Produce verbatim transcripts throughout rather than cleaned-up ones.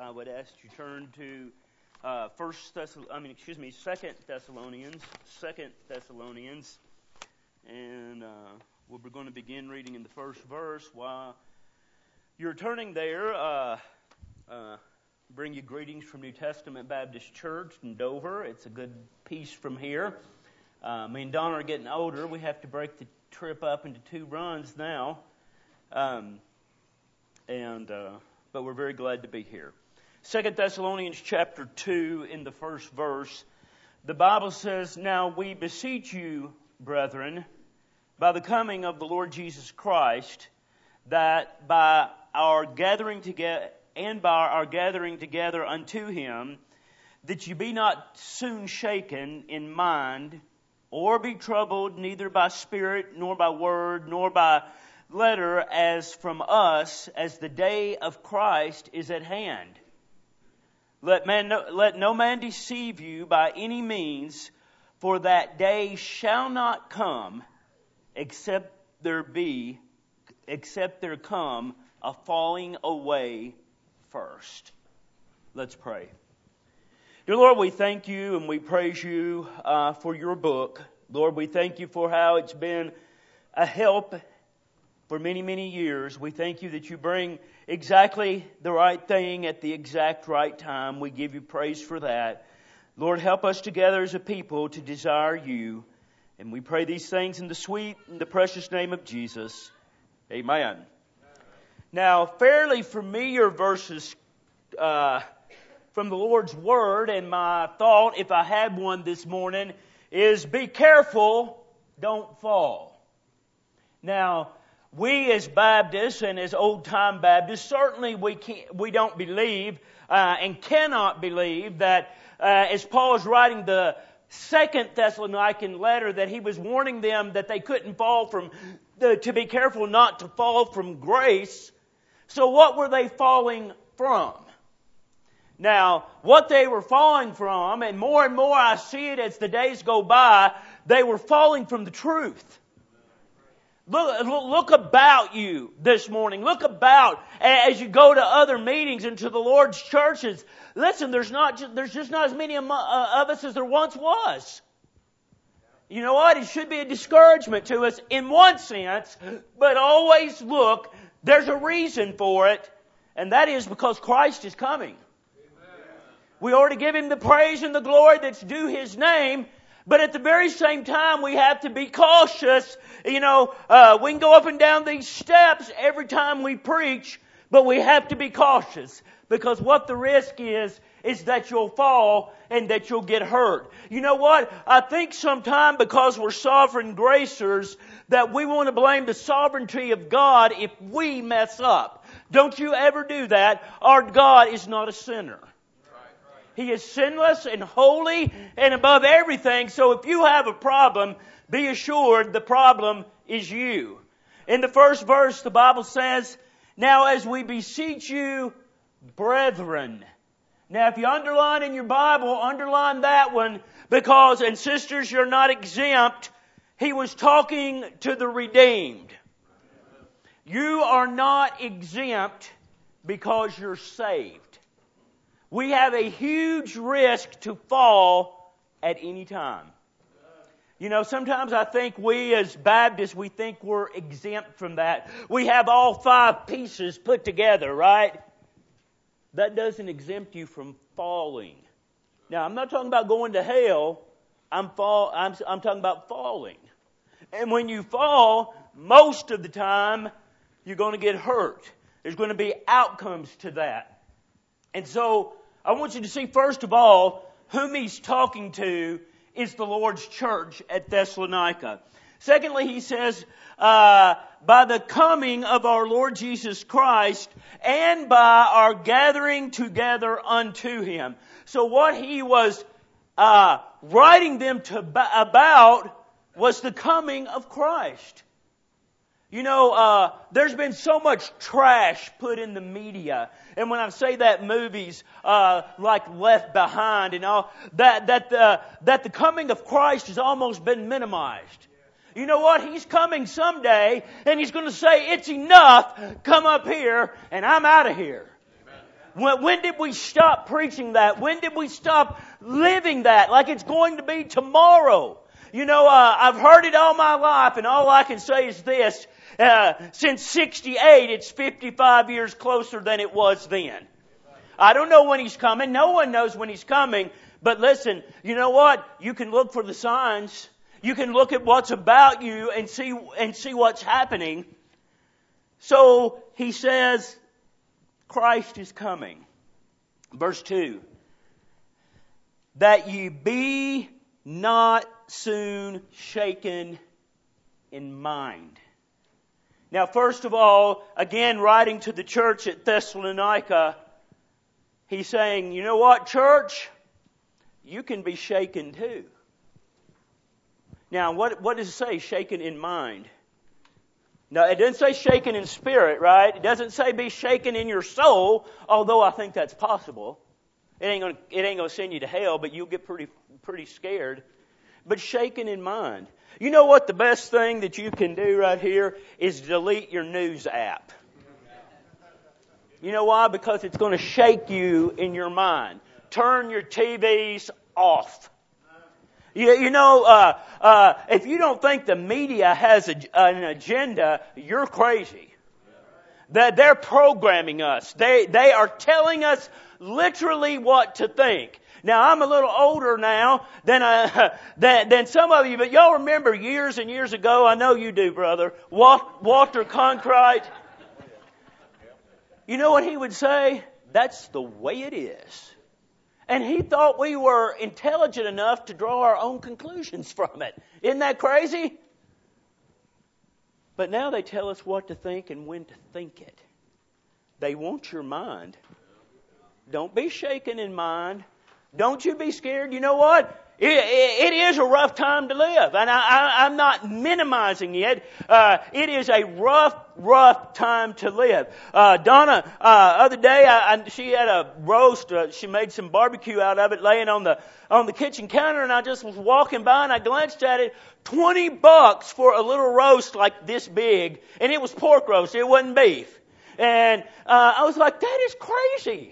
I would ask you to turn to uh, First Thessalonians. I mean, excuse me, Second Thessalonians. Second Thessalonians, and uh, we're going to begin reading in the first verse. While you're turning there, uh, uh, bring you greetings from New Testament Baptist Church in Dover. It's a good piece from here. Uh, me and Donna are getting older. We have to break the trip up into two runs now, um, and uh, but we're very glad to be here. Second Thessalonians chapter two, in the first verse, the Bible says, "Now we beseech you, brethren, by the coming of the Lord Jesus Christ, that by our gathering together and by our gathering together unto Him, that you be not soon shaken in mind, or be troubled neither by spirit, nor by word, nor by letter, as from us, as the day of Christ is at hand. Let man, no, let no man deceive you by any means, for that day shall not come, except there be, except there come a falling away first." Let's pray. Dear Lord, we thank you and we praise you uh, for your book. Lord, we thank you for how it's been a help for many, many years. We thank you that you bring exactly the right thing at the exact right time. We give you praise for that. Lord, help us together as a people to desire you. And we pray these things in the sweet and the precious name of Jesus. Amen. Amen. Now, fairly familiar verses uh, from the Lord's Word, and my thought, if I had one this morning, is be careful, don't fall. Now, we as Baptists and as old-time Baptists, certainly we can't, we don't believe uh, and cannot believe that uh, as Paul is writing the Second Thessalonican letter, that he was warning them that they couldn't fall from, the, to be careful not to fall from grace. So what were they falling from? Now, what they were falling from, and more and more I see it as the days go by, they were falling from the truth. Look, look about you this morning. Look about as you go to other meetings and to the Lord's churches. Listen, there's not just, there's just not as many of us as there once was. You know what? It should be a discouragement to us in one sense, but always look, there's a reason for it, and that is because Christ is coming. We ought to give Him the praise and the glory that's due His name, but at the very same time, we have to be cautious. You know, uh, we can go up and down these steps every time we preach, but we have to be cautious, because what the risk is, is that you'll fall and that you'll get hurt. You know what? I think sometimes because we're sovereign gracers, that we want to blame the sovereignty of God if we mess up. Don't you ever do that. Our God is not a sinner. He is sinless and holy and above everything. So if you have a problem, be assured the problem is you. In the first verse, the Bible says, "Now as we beseech you, brethren." Now if you underline in your Bible, underline that one, because, and sisters, you're not exempt. He was talking to the redeemed. You are not exempt because you're saved. We have a huge risk to fall at any time. You know, sometimes I think we as Baptists, we think we're exempt from that. We have all five pieces put together, right? That doesn't exempt you from falling. Now, I'm not talking about going to hell. I'm fall. I'm, I'm talking about falling. And when you fall, most of the time, you're going to get hurt. There's going to be outcomes to that. And so, I want you to see, first of all, whom he's talking to is the Lord's church at Thessalonica. Secondly, he says, uh, by the coming of our Lord Jesus Christ and by our gathering together unto Him. So what he was uh, writing them to about was the coming of Christ. You know, uh, there's been so much trash put in the media. And when I say that, movies uh, like Left Behind and all, that that the, that the coming of Christ has almost been minimized. You know what? He's coming someday, and He's going to say, "It's enough, come up here, and I'm out of here." When, when did we stop preaching that? When did we stop living that like it's going to be tomorrow? You know, uh, I've heard it all my life, and all I can say is this. Uh, since sixty-eight, it's fifty-five years closer than it was then. I don't know when He's coming. No one knows when He's coming. But listen, you know what? You can look for the signs. You can look at what's about you and see and see what's happening. So He says, Christ is coming. Verse two. That ye be not soon shaken in mind. Now, first of all, again, writing to the church at Thessalonica, he's saying, you know what, church? You can be shaken too. Now, what, what does it say, shaken in mind? No, it doesn't say shaken in spirit, right? It doesn't say be shaken in your soul, although I think that's possible. It ain't gonna, it ain't gonna send you to hell, but you'll get pretty, pretty scared. But shaken in mind. You know what the best thing that you can do right here is delete your news app. You know why? Because it's going to shake you in your mind. Turn your T Vs off. You, you know, uh, uh, if you don't think the media has a, an agenda, you're crazy. That they're programming us. They they are telling us literally what to think. Now, I'm a little older now than, uh, than, than some of you, but y'all remember years and years ago, I know you do, brother, Walter Cronkite. You know what he would say? That's the way it is. And he thought we were intelligent enough to draw our own conclusions from it. Isn't that crazy? But now they tell us what to think and when to think it. They want your mind. Don't be shaken in mind. Don't you be scared. You know what? It, it, it is a rough time to live. And I, I, I'm not minimizing it. Uh, it is a rough, rough time to live. Uh, Donna, uh, other day, I, I, she had a roast. Uh, she made some barbecue out of it laying on the, on the kitchen counter. And I just was walking by and I glanced at it. twenty bucks for a little roast like this big. And it was pork roast. It wasn't beef. And, uh, I was like, that is crazy.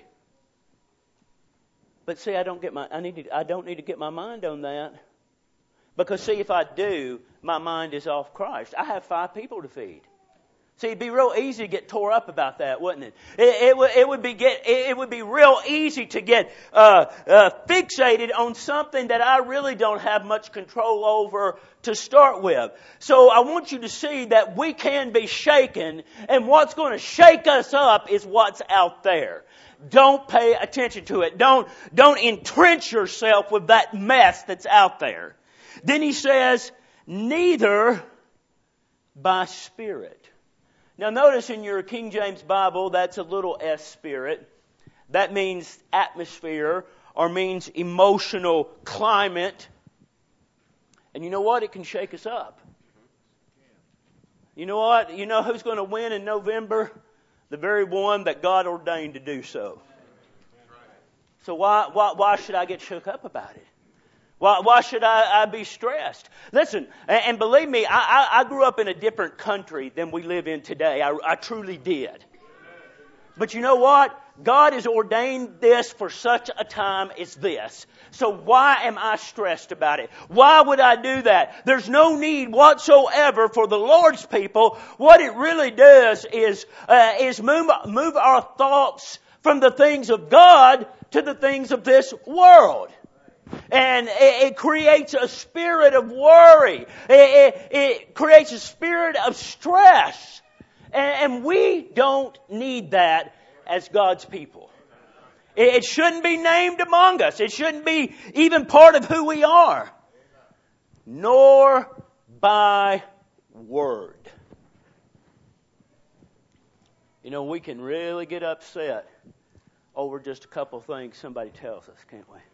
But see, I don't get my, I need to, I don't need to get my mind on that. Because see, if I do, my mind is off Christ. I have five people to feed. See, it'd be real easy to get tore up about that, wouldn't it? It, it, would, it would be get, it would be real easy to get uh, uh, fixated on something that I really don't have much control over to start with. So I want you to see that we can be shaken, and what's going to shake us up is what's out there. Don't pay attention to it. Don't, don't entrench yourself with that mess that's out there. Then he says, neither by spirit. Now notice in your King James Bible, that's a little S spirit. That means atmosphere or means emotional climate. And you know what? It can shake us up. You know what? You know who's going to win in November? The very one that God ordained to do so. So why why why should I get shook up about it? Why why should I, I be stressed? Listen, and, and believe me, I, I, I grew up in a different country than we live in today. I, I truly did. But you know what? God has ordained this for such a time as this. So why am I stressed about it? Why would I do that? There's no need whatsoever for the Lord's people. What it really does is uh, is move, move our thoughts from the things of God to the things of this world. And it, it creates a spirit of worry. It, it, it creates a spirit of stress. And, and we don't need that as God's people. It shouldn't be named among us. It shouldn't be even part of who we are. Nor by word. You know, we can really get upset over just a couple of things somebody tells us, can't we?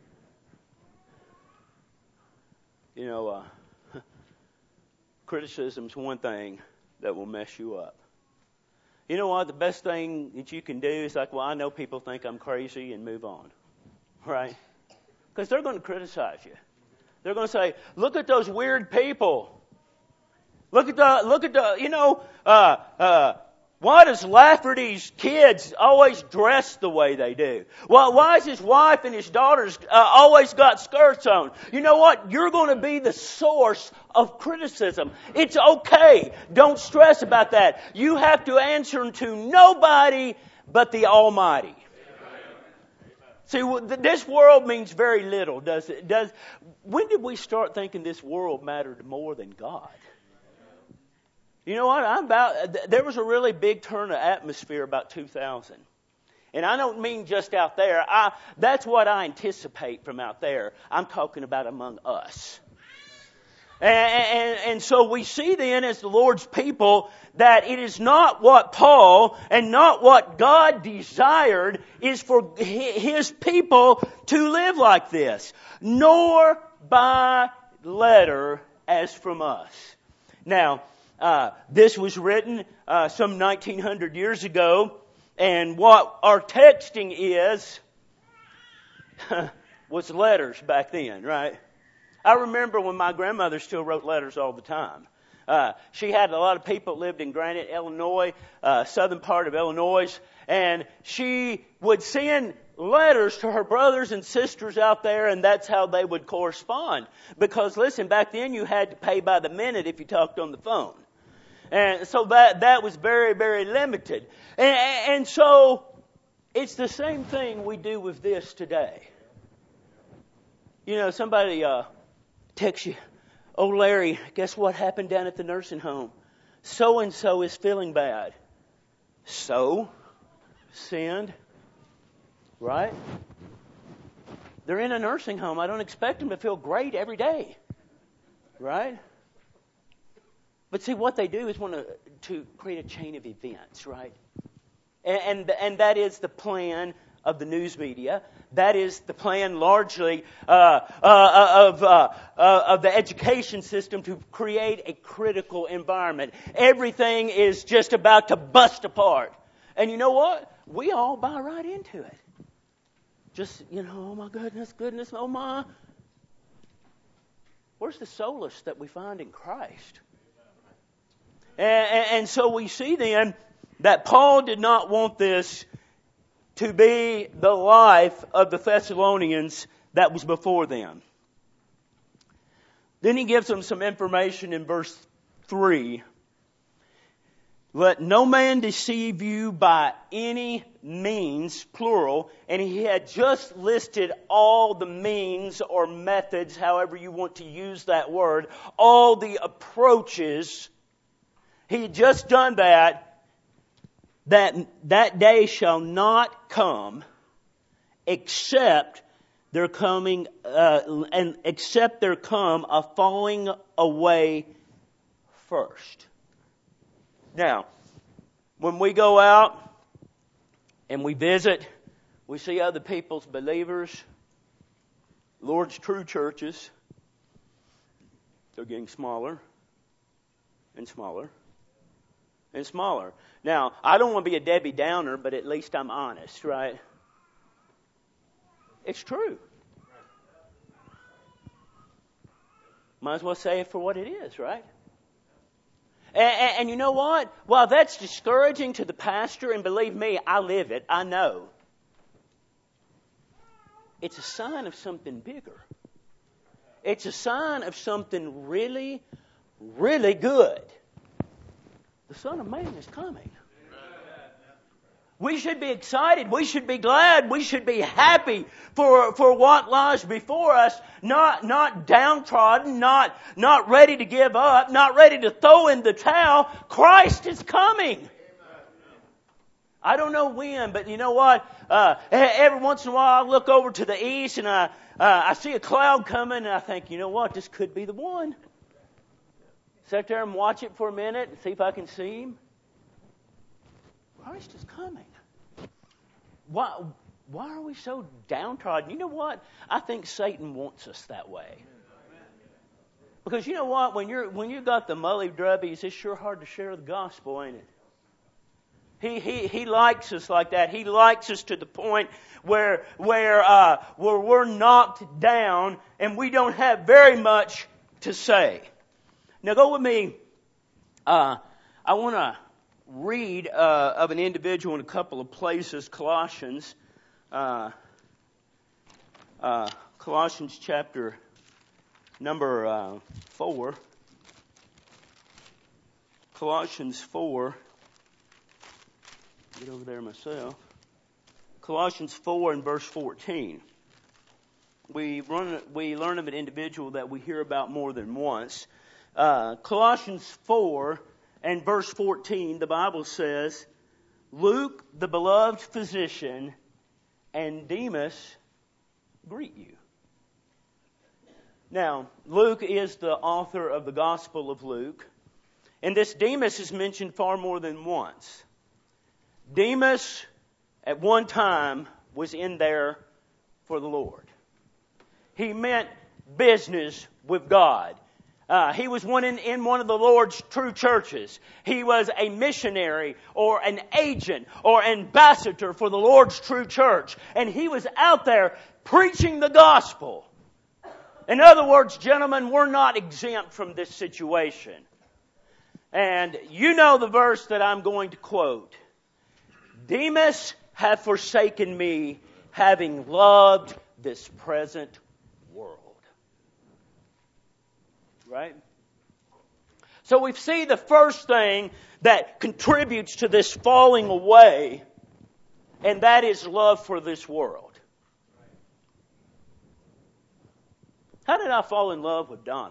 You know, uh, criticism's one thing that will mess you up. You know what? The best thing that you can do is like, well, I know people think I'm crazy, and move on. Right? Because they're going to criticize you. They're going to say, look at those weird people. Look at the, look at the, you know, uh, uh, Why does Lafferty's kids always dress the way they do? Well, why is his wife and his daughters uh, always got skirts on? You know what? You're going to be the source of criticism. It's okay. Don't stress about that. You have to answer to nobody but the Almighty. See, this world means very little, does it? Does when did we start thinking this world mattered more than God? You know what? I'm about. There was a really big turn of atmosphere about two thousand, and I don't mean just out there. I that's what I anticipate from out there. I'm talking about among us. And, and, and so we see then as the Lord's people that it is not what Paul and not what God desired is for His people to live like this, nor by letter as from us. Now, uh, this was written uh, some nineteen hundred years ago, and what our texting is was letters back then, right? I remember when my grandmother still wrote letters all the time. Uh, she had a lot of people that lived in Granite, Illinois, uh, southern part of Illinois, and she would send letters to her brothers and sisters out there, and that's how they would correspond. Because, listen, back then you had to pay by the minute if you talked on the phone. And so that, that was very, very limited. And, and so it's the same thing we do with this today. You know, somebody... Uh, text you, oh Larry, guess what happened down at the nursing home? So-and-so is feeling bad. So? Sinned? Right? They're in a nursing home. I don't expect them to feel great every day. Right? But see, what they do is want to, to create a chain of events, right? And, and, and that is the plan of the news media. That is the plan largely uh, uh, of, uh, uh, of the education system to create a critical environment. Everything is just about to bust apart. And you know what? We all buy right into it. Just, you know, oh my goodness, goodness, oh my. Where's the solace that we find in Christ? And, and, and so we see then that Paul did not want this to be the life of the Thessalonians that was before them. Then he gives them some information in verse three. Let no man deceive you by any means, plural, and he had just listed all the means or methods, however you want to use that word, all the approaches. He had just done that. That that day shall not come, except there coming uh, and except there come a falling away first. Now, when we go out and we visit, we see other people's believers, Lord's true churches. They're getting smaller and smaller. And smaller. Now, I don't want to be a Debbie Downer, but at least I'm honest, right? It's true. Might as well say it for what it is, right? And, and, and you know what? While that's discouraging to the pastor, and believe me, I live it, I know. It's a sign of something bigger. It's a sign of something really, really good. The Son of Man is coming. We should be excited. We should be glad. We should be happy for, for what lies before us. Not, not downtrodden, not, not ready to give up, not ready to throw in the towel. Christ is coming. I don't know when, but you know what? Uh, every once in a while I look over to the east and I, uh, I see a cloud coming and I think, you know what? This could be the one. Sit there and watch it for a minute and see if I can see Him. Christ is coming. Why, why are we so downtrodden? You know what? I think Satan wants us that way. Because you know what? When you're when you got the mully drubbies, it's sure hard to share the gospel, ain't it? He he he likes us like that. He likes us to the point where where uh, where we're knocked down and we don't have very much to say. Now go with me. Uh, I want to read uh, of an individual in a couple of places. Colossians, uh, uh, Colossians chapter number uh, four. Colossians four. Get over there myself. Colossians four and verse fourteen. We run, we learn of an individual that we hear about more than once. Uh, Colossians four and verse fourteen, the Bible says, Luke, the beloved physician, and Demas greet you. Now, Luke is the author of the Gospel of Luke, and this Demas is mentioned far more than once. Demas, at one time, was in there for the Lord. He meant business with God. Uh, he was one in, in one of the Lord's true churches. He was a missionary or an agent or ambassador for the Lord's true church. And he was out there preaching the gospel. In other words, gentlemen, we're not exempt from this situation. And you know the verse that I'm going to quote. Demas hath forsaken me, having loved this present world. Right? So we see the first thing that contributes to this falling away, and that is love for this world. How did I fall in love with Donna?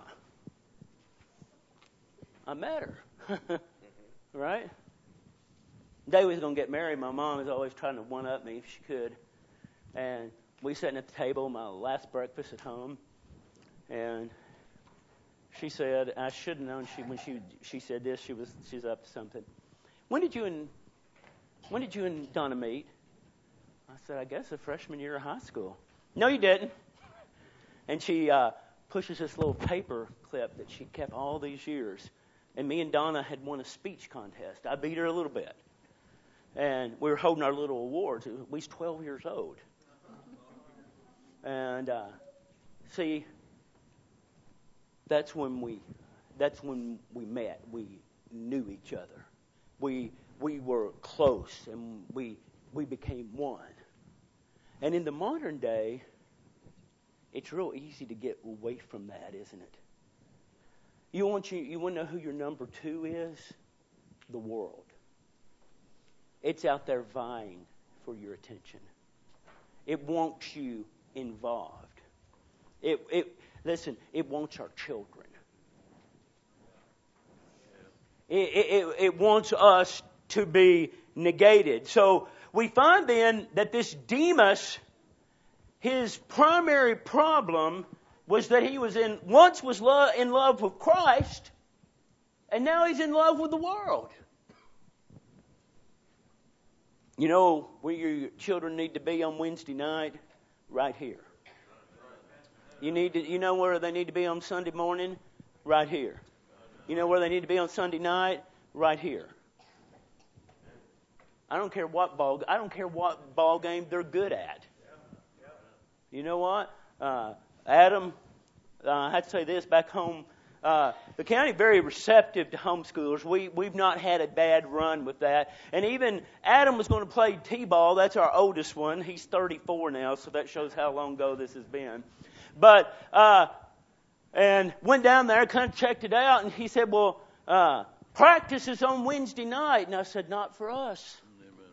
I met her. Right? The day we was going to get married, my mom was always trying to one-up me if she could. And we sitting at the table, my last breakfast at home, and she said, I should have known she when she she said this, she was she's up to something. When did you and when did you and Donna meet? I said, I guess the freshman year of high school. No, you didn't. And she uh, pushes this little paper clip that she kept all these years. And me and Donna had won a speech contest. I beat her a little bit. And we were holding our little awards. We was twelve years old. And uh, see, that's when we that's when we met. We knew each other. We we were close, and we we became one. And in the modern day, it's real easy to get away from that, isn't it? You want you you want to know who your number two is? The world. It's out there vying for your attention. It wants you involved. It it listen. It wants our children. It it it wants us to be negated. So we find then that this Demas, his primary problem was that he was in once was lo- in love with Christ, and now he's in love with the world. You know where your children need to be on Wednesday night? Right here. You need to. You know where they need to be on Sunday morning? Right here. You know where they need to be on Sunday night? Right here. I don't care what ball. I don't care what ball game they're good at. You know what? Uh, Adam, uh, I have to say this back home. Uh, the county very receptive to homeschoolers. We we've not had a bad run with that. And even Adam was going to play t-ball. That's our oldest one. He's thirty-four now, so that shows how long ago this has been. But uh, and went down there, kind of checked it out, and he said, "Well, uh, practice is on Wednesday night." And I said, "Not for us." Amen.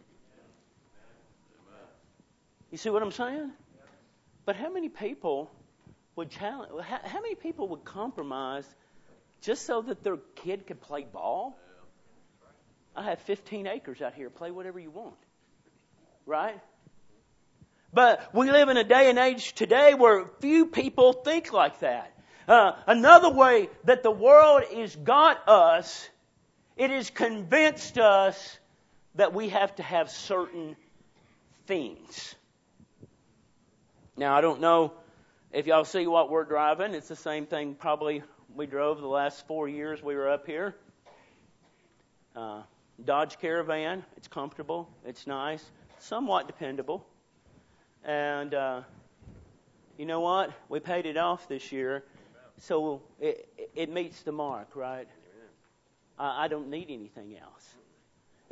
You see what I'm saying? But how many people would challenge? How, how many people would compromise just so that their kid could play ball? I have fifteen acres out here. Play whatever you want. Right? But we live in a day and age today where few people think like that. Uh, another way that the world has got us, it has convinced us that we have to have certain things. Now, I don't know if y'all see what we're driving. It's the same thing probably we drove the last four years we were up here. Uh, Dodge Caravan. It's comfortable. It's nice. Somewhat dependable. And uh, you know what? We paid it off this year. So it, it meets the mark, right? I, I don't need anything else.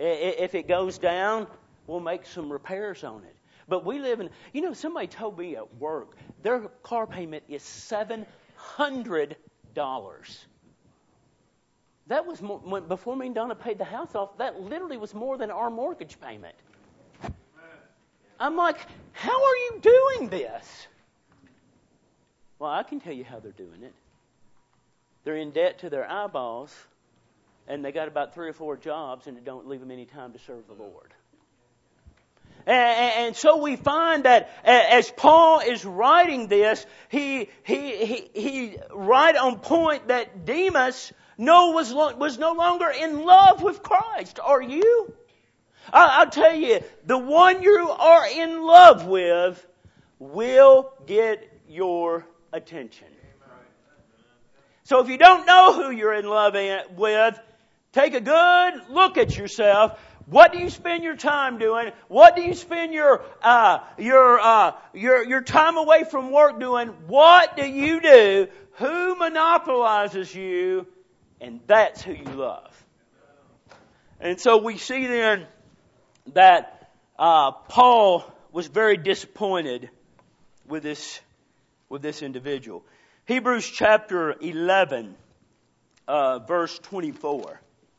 If it goes down, we'll make some repairs on it. But we live in, you know, somebody told me at work, their car payment is seven hundred dollars. That was more, when, before me and Donna paid the house off, that literally was more than our mortgage payment. I'm like, how are you doing this? Well, I can tell you how they're doing it. They're in debt to their eyeballs, and they got about three or four jobs, and it don't leave them any time to serve the Lord. And, and so we find that as Paul is writing this, he he he, he right on point that Demas no was was no longer in love with Christ. Are you? I'll tell you, the one you are in love with will get your attention. So if you don't know who you're in love with, take a good look at yourself. What do you spend your time doing? What do you spend your uh, your uh, your your time away from work doing? What do you do? Who monopolizes you? And that's who you love. And so we see then that uh, Paul was very disappointed with this with this individual. Hebrews chapter eleven, uh, verse twenty-four.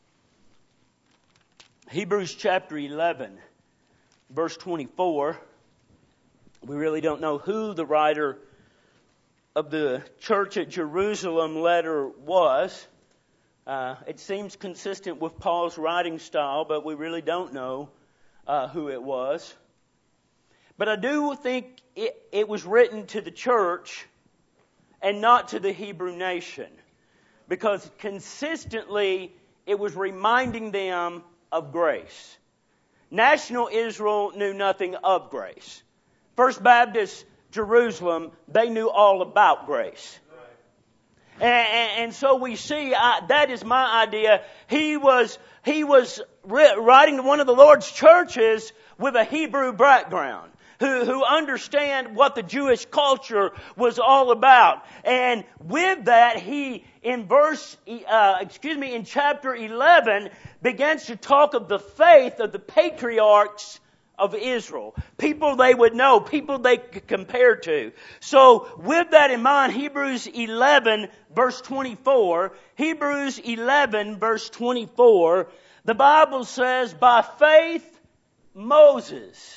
Hebrews chapter eleven, verse twenty-four. We really don't know who the writer of the church at Jerusalem letter was. Uh, it seems consistent with Paul's writing style, but we really don't know uh, who it was. But I do think it, it was written to the church and not to the Hebrew nation, because consistently it was reminding them of grace. National Israel knew nothing of grace. First Baptist Jerusalem, they knew all about grace. And, and, and so we see, uh, that is my idea. He was he was writing to one of the Lord's churches with a Hebrew background, who, who understand what the Jewish culture was all about. And with that, he, in verse, uh, excuse me, in chapter eleven, begins to talk of the faith of the patriarchs of Israel. People they would know, people they could compare to. So, with that in mind, Hebrews eleven, verse twenty-four, Hebrews eleven, verse twenty-four, the Bible says, by faith, Moses.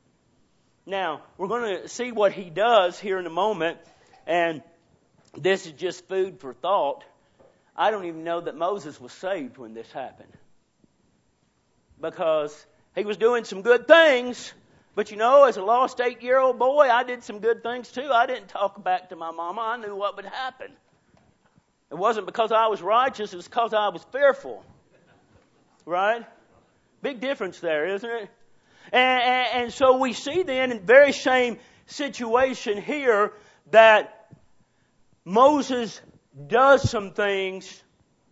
Now, we're going to see what he does here in a moment, and this is just food for thought. I don't even know that Moses was saved when this happened, because he was doing some good things, but you know, as a lost eight-year-old boy, I did some good things too. I didn't talk back to my mama. I knew what would happen. It wasn't because I was righteous, it was because I was fearful. Right? Big difference there, isn't it? And, and, and so we see then in the very same situation here that Moses does some things,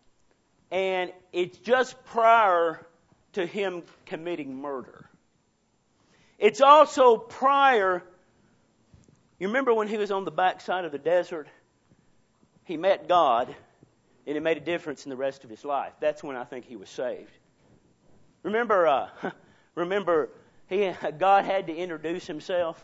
and it's just prior to him committing murder. It's also prior, you remember when he was on the backside of the desert? He met God, and it made a difference in the rest of his life. That's when I think he was saved. Remember, uh, remember, he God had to introduce himself.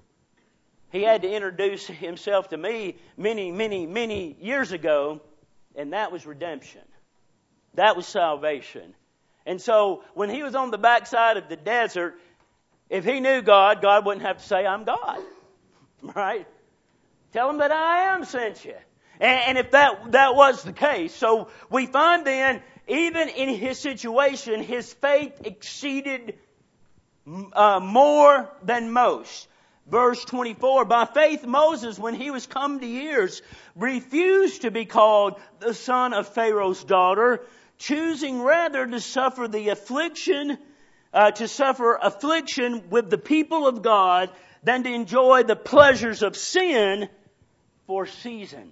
He had to introduce himself to me many, many, many years ago, and that was redemption. That was salvation. And so, when he was on the backside of the desert, if he knew God, God wouldn't have to say, I'm God. Right? Tell him that I am sent you. And, and if that, that was the case, so we find then, even in his situation, his faith exceeded uh, more than most. Verse twenty-four, by faith Moses, when he was come to years, refused to be called the son of Pharaoh's daughter, choosing rather to suffer the affliction, uh, to suffer affliction with the people of God than to enjoy the pleasures of sin for a season.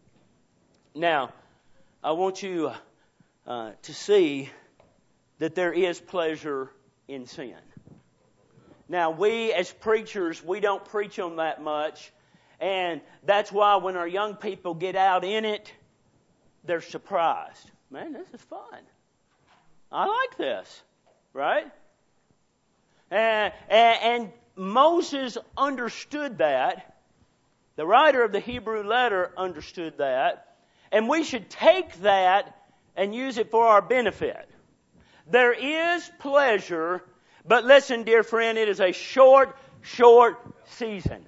Now, I want you uh, to see that there is pleasure in sin. Now, we as preachers, we don't preach on that much, and that's why when our young people get out in it, they're surprised. Man, this is fun. I like this. Right? And, and Moses understood that. The writer of the Hebrew letter understood that. And we should take that and use it for our benefit. There is pleasure, but listen, dear friend, it is a short, short season.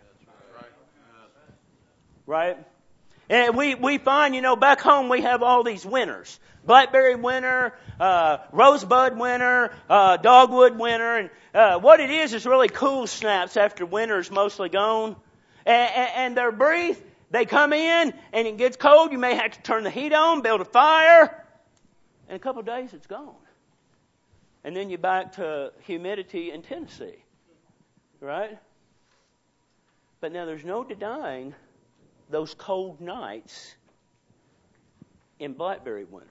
Right? And we, we find, you know, back home we have all these winters. Blackberry winter, uh, rosebud winter, uh, dogwood winter. And uh, what it is is really cool snaps after winter's mostly gone. And, and, and they're brief. They come in and it gets cold. You may have to turn the heat on, build a fire. In a couple of days it's gone. And then you're back to humidity in Tennessee. Right? But now there's no denying those cold nights in blackberry winter.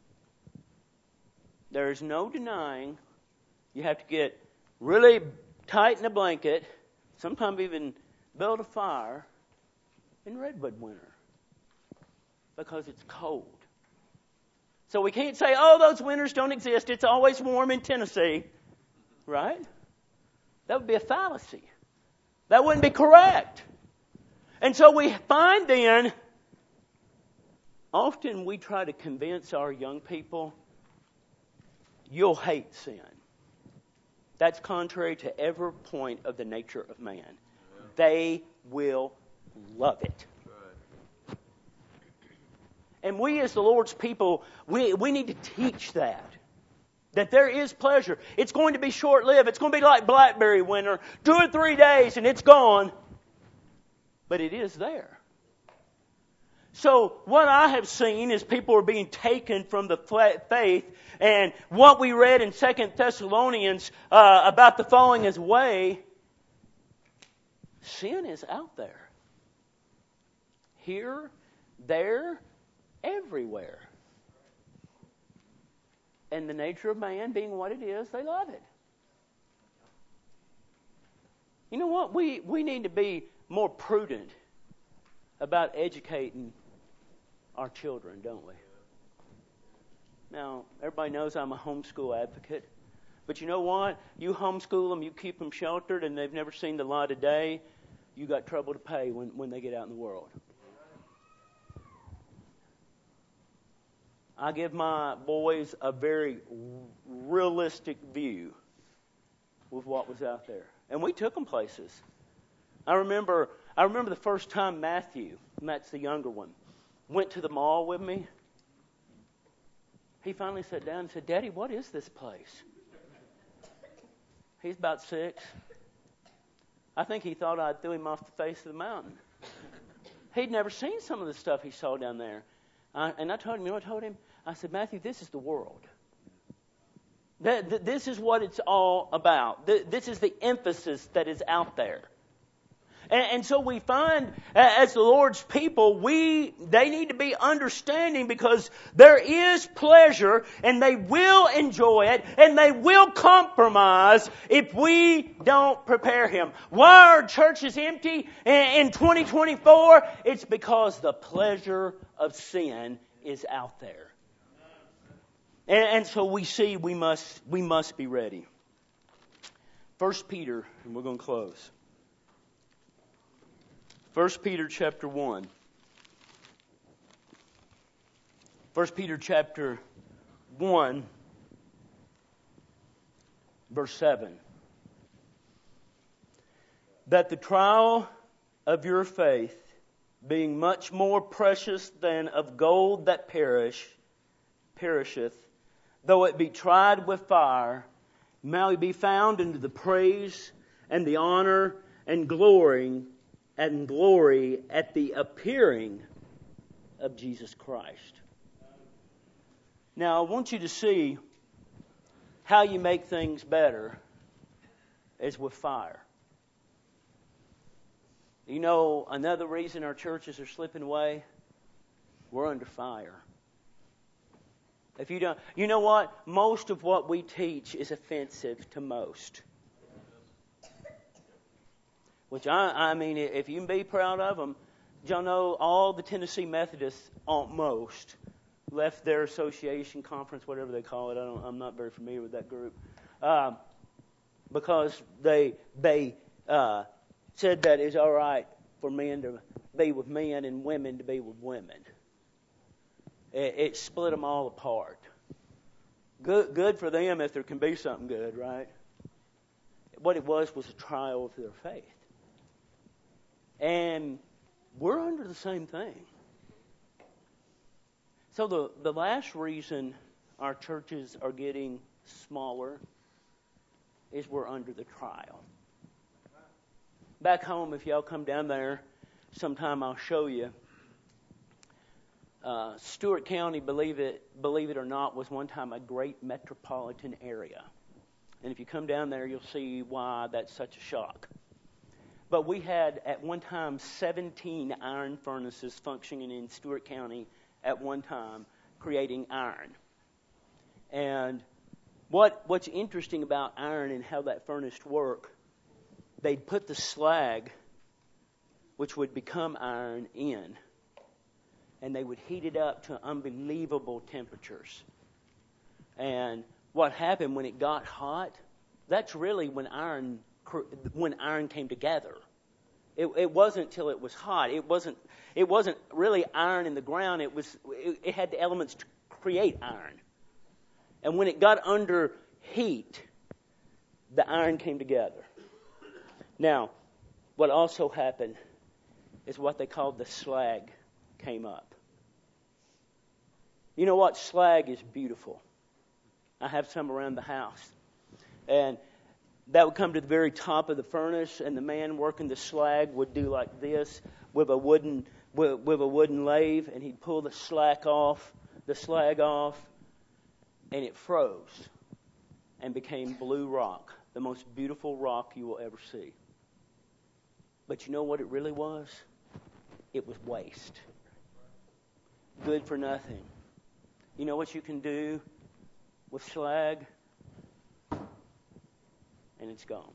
There is no denying you have to get really tight in a blanket, sometimes even build a fire in redwood winter because it's cold. So we can't say, oh, those winters don't exist. It's always warm in Tennessee. Right? That would be a fallacy. That wouldn't be correct. And so we find then, often we try to convince our young people, you'll hate sin. That's contrary to every point of the nature of man. Yeah. They will love it. Right. And we as the Lord's people, we, we need to teach that. That there is pleasure. It's going to be short-lived. It's going to be like blackberry winter. Two or three days and it's gone. But it is there. So what I have seen is people are being taken from the faith. And what we read in Second Thessalonians uh, about the falling away, sin is out there. Here, there, everywhere. And the nature of man being what it is, they love it. You know what? We, we need to be more prudent about educating our children, don't we? Now, everybody knows I'm a homeschool advocate. But you know what? You homeschool them, you keep them sheltered, and they've never seen the light of day, you got trouble to pay when, when they get out in the world. I give my boys a very realistic view with what was out there. And we took them places. I remember I remember the first time Matthew, and that's the younger one, went to the mall with me. He finally sat down and said, Daddy, what is this place? He's about six. I think he thought I threw him off the face of the mountain. He'd never seen some of the stuff he saw down there. Uh, and I told him, you know what I told him? I said, Matthew, this is the world. That, that, this is what it's all about. This is the emphasis that is out there. And, and so we find, as the Lord's people, we they need to be understanding because there is pleasure and they will enjoy it and they will compromise if we don't prepare Him. Why are churches empty in twenty twenty-four? It's because the pleasure of sin is out there. And, and so we see we must we must be ready. First Peter, and we're going to close. First Peter chapter one. First Peter chapter one, verse seven. That the trial of your faith, being much more precious than of gold that perish, perisheth, though it be tried with fire, may be found unto the praise and the honor and glory and glory at the appearing of Jesus Christ. Now, I want you to see how you make things better is with fire. You know, another reason our churches are slipping away, we're under fire. If you don't, you know what? Most of what we teach is offensive to most. Which I, I mean, if you can be proud of them, y'all know all the Tennessee Methodists, almost, left their association conference, whatever they call it. I don't, I'm not very familiar with that group. Um, because they they uh, said that it's all right for men to be with men and women to be with women. It, it split them all apart. Good, good for them if there can be something good, right? What it was was a trial of their faith. And we're under the same thing. So the, the last reason our churches are getting smaller is we're under the trial. Back home, if y'all come down there, sometime I'll show you. Uh, Stewart County, believe it, believe it or not, was one time a great metropolitan area. And if you come down there, you'll see why that's such a shock. But we had, at one time, seventeen iron furnaces functioning in Stewart County at one time, creating iron. And what what's interesting about iron and how that furnace worked, they'd put the slag, which would become iron, in. And they would heat it up to unbelievable temperatures. And what happened when it got hot, that's really when iron when iron came together. It, it wasn't till it was hot. It wasn't it wasn't really iron in the ground. It was it, it had the elements to create iron. And when it got under heat, the iron came together. Now, what also happened is what they called the slag came up. You know what? Slag is beautiful. I have some around the house. And that would come to the very top of the furnace, and the man working the slag would do like this with a wooden with, with a wooden lathe, and he'd pull the slag off, the slag off, and it froze and became blue rock, the most beautiful rock you will ever see. But you know what it really was? It was waste. Good for nothing. You know what you can do with slag? And it's gone.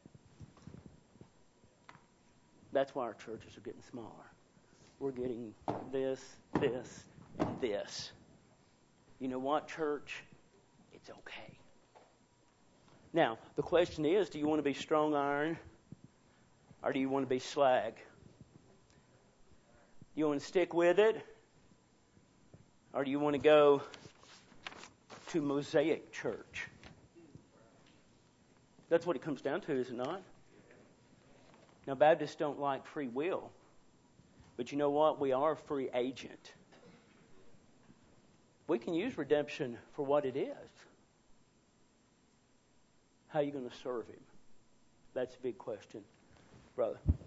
That's why our churches are getting smaller. We're getting this, this, and this. You know what, church? It's okay. Now, the question is, do you want to be strong iron or do you want to be slag? You want to stick with it? Or do you want to go to Mosaic Church? That's what it comes down to, is it not? Now, Baptists don't like free will. But you know what? We are a free agent. We can use redemption for what it is. How are you going to serve Him? That's a big question, brother.